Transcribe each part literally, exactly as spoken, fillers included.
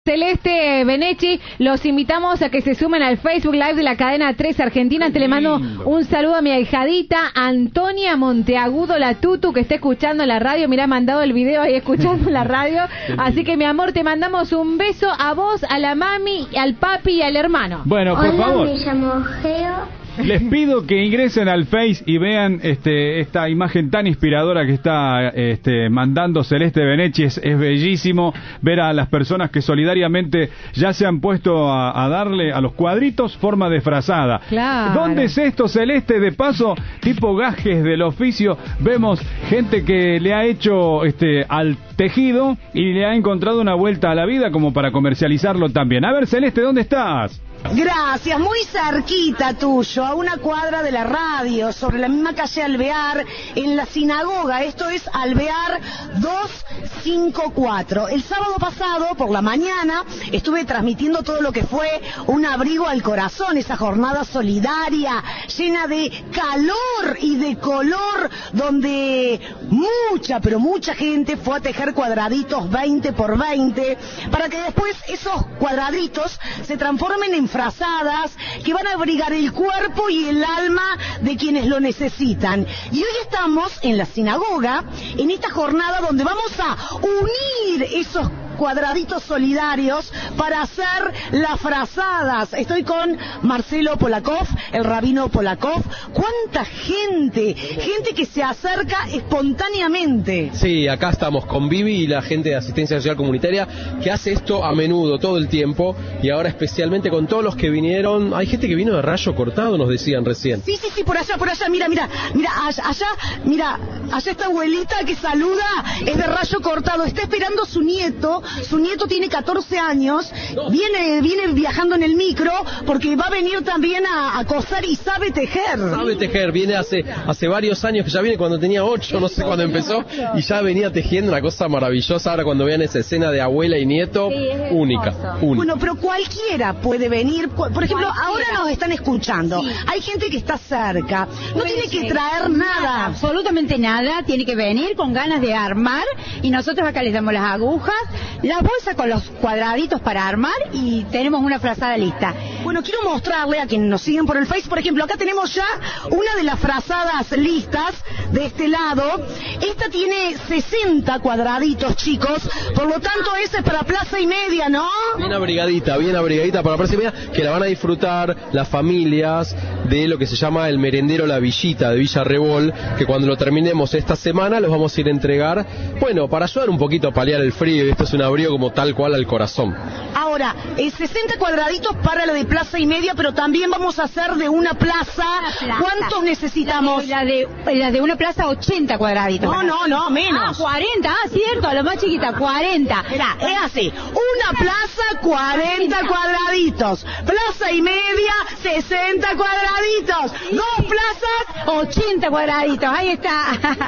Celeste Benechi. Los invitamos a que se sumen al Facebook Live de la cadena tres Argentina. Te le mando un saludo a mi ahijadita Antonia Monteagudo, la Tutu, que está escuchando la radio. Mirá, ha mandado el video ahí escuchando la radio. Así que, mi amor, te mandamos un beso a vos, a la mami, al papi y al hermano. Bueno, por Hola, favor. me llamo Geo. Les pido que ingresen al Face y vean este, esta imagen tan inspiradora que está este, mandando Celeste Benechi. Es, es bellísimo ver a las personas que solidariamente ya se han puesto a, a darle a los cuadritos forma de frazada. Claro. ¿Dónde es esto, Celeste? De paso, tipo gajes del oficio, vemos gente que le ha hecho este, al tejido y le ha encontrado una vuelta a la vida como para comercializarlo también. A ver, Celeste, ¿dónde estás? Gracias, muy cerquita tuyo, a una cuadra de la radio, sobre la misma calle Alvear, en la sinagoga. Esto es Alvear doscientos cincuenta y cuatro. El sábado pasado, por la mañana, estuve transmitiendo todo lo que fue un abrigo al corazón, esa jornada solidaria, llena de calor y de color, donde mucha, pero mucha gente fue a tejer cuadraditos veinte por veinte, para que después esos cuadraditos se transformen en frazadas que van a abrigar el cuerpo y el alma de quienes lo necesitan. Y hoy estamos en la sinagoga, en esta jornada donde vamos a unir esos cuadraditos solidarios para hacer las frazadas. Estoy con Marcelo Polakov, el rabino Polakov. ¿Cuánta gente? Gente que se acerca espontáneamente. Sí, acá estamos con Vivi y la gente de Asistencia Social Comunitaria que hace esto a menudo, todo el tiempo, y ahora especialmente con todos los que vinieron. Hay gente que vino de Rayo Cortado, nos decían recién. Sí, sí, sí, por allá, por allá, mira, mira, mira, allá, allá, mira, allá esta abuelita que saluda, es de Rayo Cortado, está esperando a su nieto. Su nieto tiene catorce años, viene viene viajando en el micro porque va a venir también a, a coser y sabe tejer. Sabe tejer, viene hace hace varios años, que ya viene cuando tenía ocho, no sé cuándo empezó, y ya venía tejiendo, una cosa maravillosa. Ahora cuando vean esa escena de abuela y nieto, sí, única, única. Bueno, pero cualquiera puede venir. Por ejemplo, ahora nos están escuchando. Sí. Hay gente que está cerca, no tiene que traer nada. Absolutamente nada, tiene que venir con ganas de armar, y nosotros acá les damos las agujas, las bolsas con los cuadraditos para armar, y tenemos una frazada lista. Bueno, quiero mostrarle a quienes nos siguen por el Face, por ejemplo, acá tenemos ya una de las frazadas listas de este lado. Esta tiene sesenta cuadraditos, chicos, por lo tanto esa es para plaza y media, ¿no? Bien abrigadita, bien abrigadita para plaza y media, que la van a disfrutar las familias de lo que se llama el merendero La Villita de Villa Rebol, que cuando lo terminemos esta semana los vamos a ir a entregar, bueno, para ayudar un poquito a paliar el frío, y esto es un abrigo como tal cual al corazón. Ahora, eh, sesenta cuadraditos para la de plaza y media, pero también vamos a hacer de una plaza. Una plaza. ¿Cuántos necesitamos? La de, la de una plaza, ochenta cuadraditos. No, no, no, menos. Ah, cuarenta, ah, cierto, a lo más chiquita, cuarenta. Mirá, es así, una plaza, cuarenta cuadraditos, plaza y media, sesenta cuadraditos, dos plazas, ochenta cuadraditos, ahí está.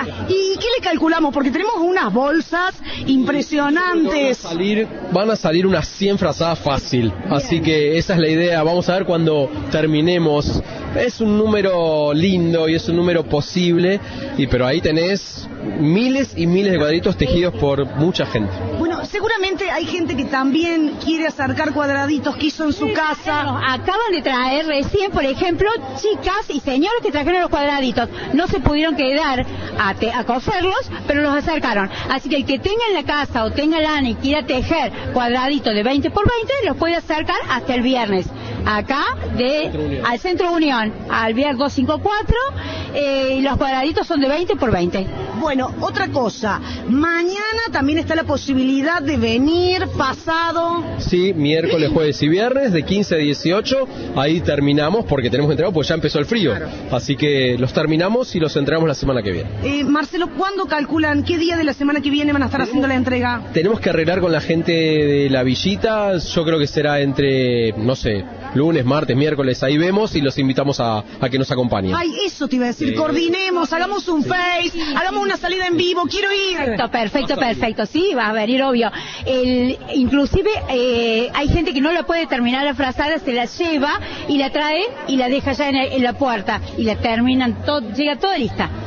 ¿Y qué le calculamos? Porque tenemos unas bolsas impresionantes. Van a salir, van a salir unas cien frazadas fácil, así que esa es la idea. Vamos a ver cuando terminemos. Es un número lindo y es un número posible, y pero ahí tenés miles y miles de cuadritos tejidos por mucha gente. Bueno, seguramente hay gente que también quiere acercar cuadraditos que hizo en su casa. Acaban de traer recién, por ejemplo, chicas y señores que trajeron los cuadraditos. No se pudieron quedar a, te, a coserlos, pero los acercaron. Así que el que tenga en la casa o tenga lana y quiera tejer cuadraditos de veinte por veinte, los puede acercar hasta el viernes. Acá, de al Centro Unión, al Alvear doscientos cincuenta y cuatro, eh, y los cuadraditos son de veinte por veinte. Bueno, otra cosa, mañana también está la posibilidad de venir pasado. Sí, miércoles, jueves y viernes, de quince a dieciocho, ahí terminamos, porque tenemos que entregar, pues ya empezó el frío. Claro. Así que los terminamos y los entregamos la semana que viene. Eh, Marcelo, ¿cuándo calculan qué día de la semana que viene van a estar haciendo la entrega? Tenemos que arreglar con la gente de La Villita, yo creo que será entre, no sé, lunes, martes, miércoles, ahí vemos, y los invitamos a, a que nos acompañen. Ay, eso te iba a decir, sí. Coordinemos, hagamos un sí. Face, sí. hagamos una salida en vivo, quiero ir. Perfecto, perfecto, perfecto, sí, va a venir, obvio. El, inclusive eh, hay gente que no la puede terminar la frazada, se la lleva y la trae y la deja ya en, el, en la puerta, y la terminan, todo, llega toda lista.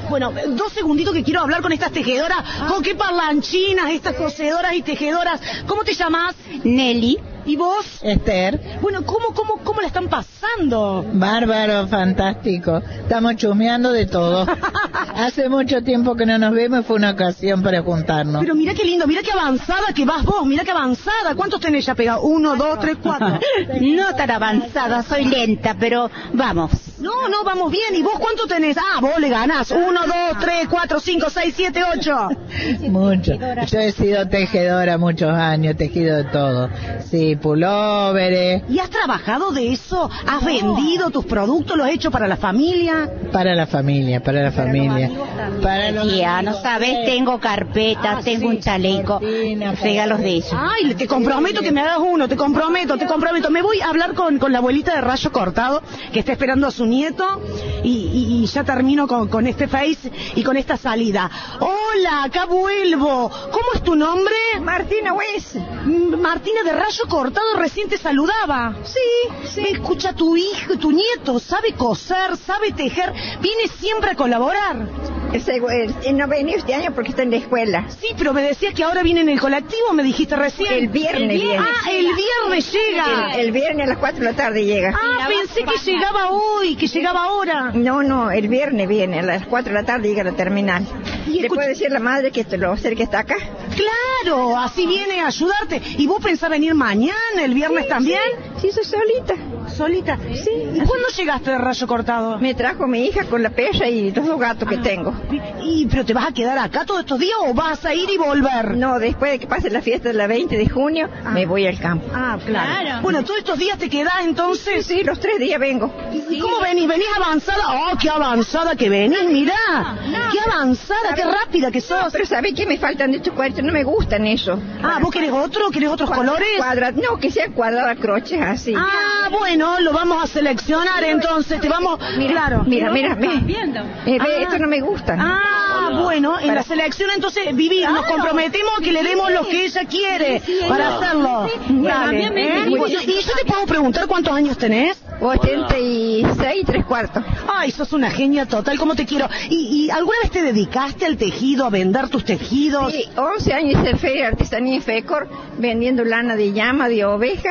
Bueno, dos segunditos que quiero hablar con estas tejedoras. ¿Con qué parlanchinas, estas cosedoras y tejedoras? ¿Cómo te llamas? Nelly. ¿Y vos? Esther. Bueno, ¿cómo, cómo, cómo la están pasando? Bárbaro, fantástico. Estamos chumeando de todo. Hace mucho tiempo que no nos vemos y fue una ocasión para juntarnos. Pero mira qué lindo, mira qué avanzada que vas vos, mira qué avanzada. ¿Cuántos tenés ya pegados? Uno, dos, tres, cuatro. No tan avanzada, soy lenta, pero vamos. No, no, vamos bien. ¿Y vos cuánto tenés? Ah, vos le ganás. Uno, dos, tres, cuatro, cinco, seis, siete, ocho. Mucho. Yo he sido tejedora muchos años, tejido de todo. Sí, pulóveres. ¿Y has trabajado de eso? ¿Has no. vendido tus productos? ¿Lo has hecho para la familia? Para la familia, para la para familia. Para los ya, no sabes, tengo carpetas, ah, tengo sí. un chaleco. Regalos de eso. Ay, te comprometo que me hagas uno, te comprometo, te comprometo. Me voy a hablar con, con la abuelita de Rayo Cortado, que está esperando a su nieto, y, y, y ya termino con, con este face y con esta salida. Hola, acá vuelvo. ¿Cómo es tu nombre? Martina Weiss. Martina de Rayo Cortado recién te saludaba. Sí, sí. Escucha, tu hijo, tu nieto, sabe coser, sabe tejer, viene siempre a colaborar. Ese, eh, no venía este año porque está en la escuela. Sí, pero me decías que ahora viene en el colectivo, me dijiste recién. El viernes, el viernes viene. Ah, el viernes llega. El, el viernes a las cuatro de la tarde llega. Ah, pensé que llegaba hoy, que llegaba ahora. No, no, el viernes viene, a las cuatro de la tarde llega a la terminal. ¿Y ¿Le puede decir a la madre que te lo acerque está acá? Claro, así viene a ayudarte. ¿Y vos pensás venir mañana, el viernes sí, también? Sí, sí, soy solita. ¿Solita? Sí. ¿Y cuándo llegaste de Rayo Cortado? Me trajo mi hija con la perra y los dos gatos ah. que tengo. ¿Y pero te vas a quedar acá todos estos días o vas a ir y volver? No, después de que pase la fiesta de la veinte de junio, ah. me voy al campo. Ah, claro. claro. Bueno, ¿todos estos días te quedás entonces? Sí, sí, los tres días vengo. ¿Y cómo venís? ¿Venís avanzada? ¡Oh, qué avanzada que venís! Mirá, no. qué avanzada, qué rápida que sos. No, pero ¿sabés qué? Me faltan de estos cuadritos, no me gustan eso. Ah, ¿vos querés otro? ¿Querés otros Cuadra, colores? Cuadra, no, que sean cuadradas croches así. Ah, bueno, lo vamos a seleccionar entonces, te vamos... Mira, claro. Mira, mira, mira. Viendo. Eh, ah. Esto no me gustan. Ah, bueno, en para... la selección entonces, Vivi, claro. nos comprometemos a que le demos lo que ella quiere sí, sí, para no. hacerlo. Sí, sí. Dale. ¿Eh? ¿Y yo te puedo preguntar cuántos años tenés? ochenta y seis y tres cuartos. Ay, sos una genia total, ¿cómo te quiero? ¿Y, y alguna vez te dedicaste al tejido, a vender tus tejidos? Sí, once años hice feria de artesanía en FECOR, vendiendo lana de llama, de oveja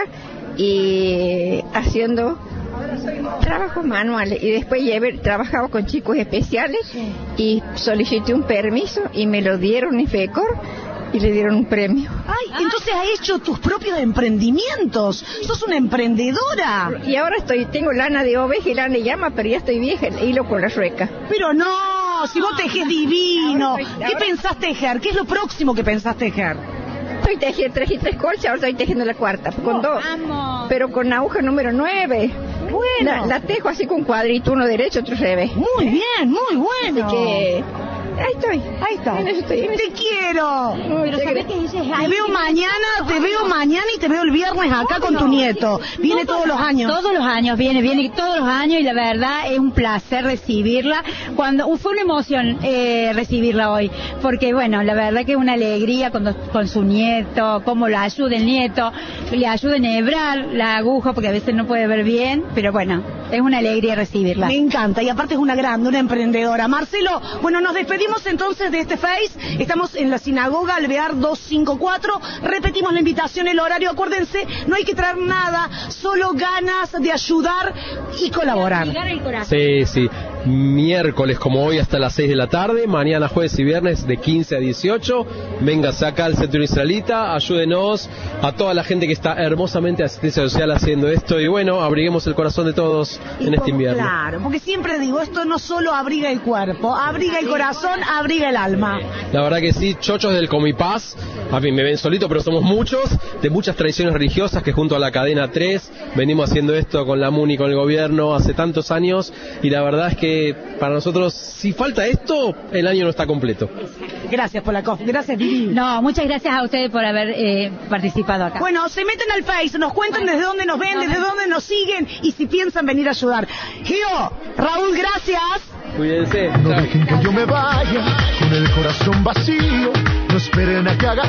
y haciendo trabajos manuales. Y después llevé, trabajaba con chicos especiales y solicité un permiso y me lo dieron en FECOR. Y le dieron un premio. Ay, entonces has hecho tus propios emprendimientos. Sos una emprendedora. Y ahora estoy, tengo lana de oveja y lana de llama, pero ya estoy vieja, hilo con la rueca. Pero no, si vos tejes divino. Estoy, ¿Qué ahora... pensás tejer? ¿Qué es lo próximo que pensás tejer? Estoy tejiendo tres y tres colchas, ahora estoy tejiendo la cuarta, con dos. Vamos. Pero con aguja número nueve. Bueno. La, la tejo así con cuadrito, uno derecho, otro revés. Muy bien, muy bueno. Así que... Ahí estoy, ahí está. Estoy. Te quiero. Pero ¿sabés qué dices? Te veo mañana, te veo mañana y te veo el viernes acá con tu nieto. Viene todos los años. Todos los años, viene, viene todos los años y la verdad es un placer recibirla. Cuando fue una emoción eh, recibirla hoy, porque bueno, la verdad que es una alegría cuando, con su nieto, cómo la ayuda el nieto, le ayuda a enhebrar la aguja porque a veces no puede ver bien, pero bueno, es una alegría recibirla. Me encanta y aparte es una grande, una emprendedora. Marcelo, bueno, nos despedimos entonces de este Face. Estamos en la sinagoga Alvear doscientos cincuenta y cuatro. Repetimos la invitación, el horario. Acuérdense, no hay que traer nada, solo ganas de ayudar y colaborar. Sí, sí. Miércoles como hoy hasta las seis de la tarde, mañana jueves y viernes de quince a dieciocho. Véngase acá al Centro Israelita, ayúdenos a toda la gente que está hermosamente asistencia social haciendo esto y bueno, abriguemos el corazón de todos y en como, este invierno. Claro, porque siempre digo, esto no solo abriga el cuerpo, abriga el corazón, abriga el alma. La verdad que sí, chochos del Comipaz, a mí me ven solito, pero somos muchos, de muchas tradiciones religiosas que junto a la cadena tres venimos haciendo esto con la MUNI, con el gobierno hace tantos años y la verdad es que para nosotros, si falta esto, el año no está completo. Gracias, Polakov. Gracias, Vivi. No, muchas gracias a ustedes por haber eh, participado acá. Bueno, se meten al Face, nos cuentan desde dónde nos ven, desde dónde nos siguen y si piensan venir a ayudar. Gio, Raúl, gracias. Cuídense. No dejen que yo me vaya con el corazón vacío. No esperen a que haga